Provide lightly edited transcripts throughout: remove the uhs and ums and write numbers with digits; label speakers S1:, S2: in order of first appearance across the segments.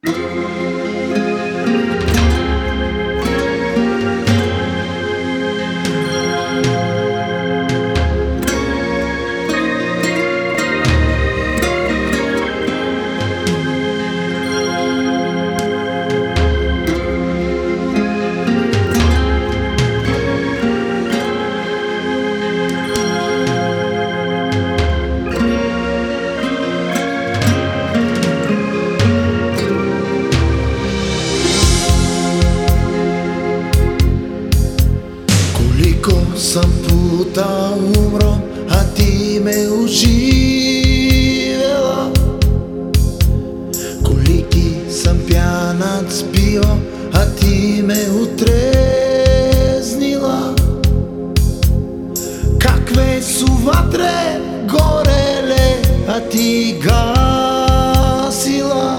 S1: Sam puta umro, a ti me uživela. Koliki sam pjanac bio, a ti me utreznila. Kakve su vatre gorele, a ti gasila.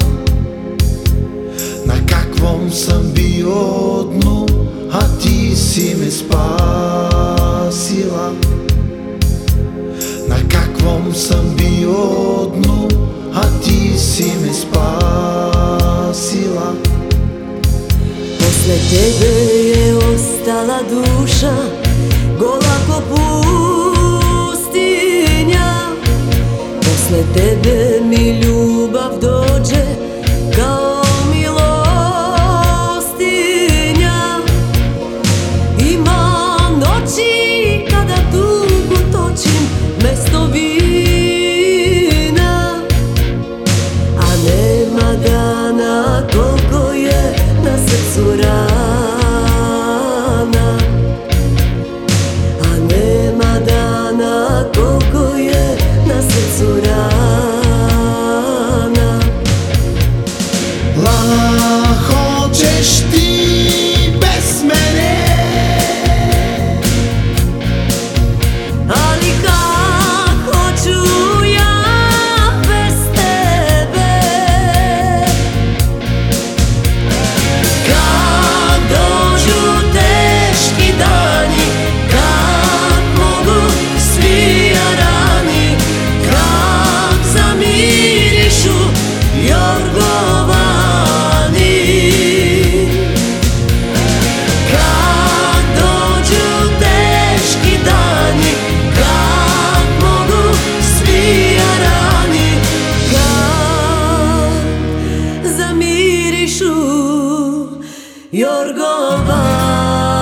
S1: Na kakvom sam bio dnu, a ti si me spasila. Na kakvom sam bio dnu, a ti si me spasila.
S2: Posle tebe je ostala duša gola ko pustinja. Posle tebe mi ljubav dođe kao milostinja. Ima noći kada tugu točim mesto vina, a nema dana koliko je na srcu rana. A nema dana koliko je na srcu rana.
S1: Lako ćeš ti bez mene,
S2: ali kak hoću ja bez tebe. Kad dođu teški dani, kad mogu svi jarani, kad zamirišu jorgovani. Kad dođu teški dani, kad mogu svi jarani, kad zamirišu jorgovani.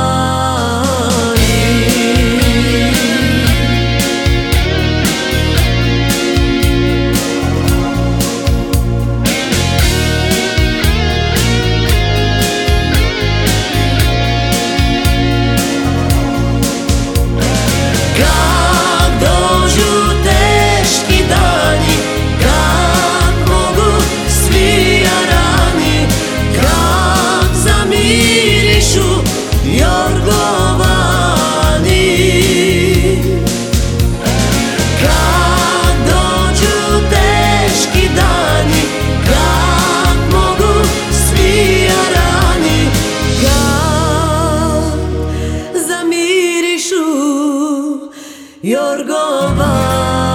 S2: Kad dođu teški dani, kad mogu svi jarani, kad zamirišu jorgovani. Kad dođu teški dani, kad mogu svi jarani, kad zamirišu jorgovani.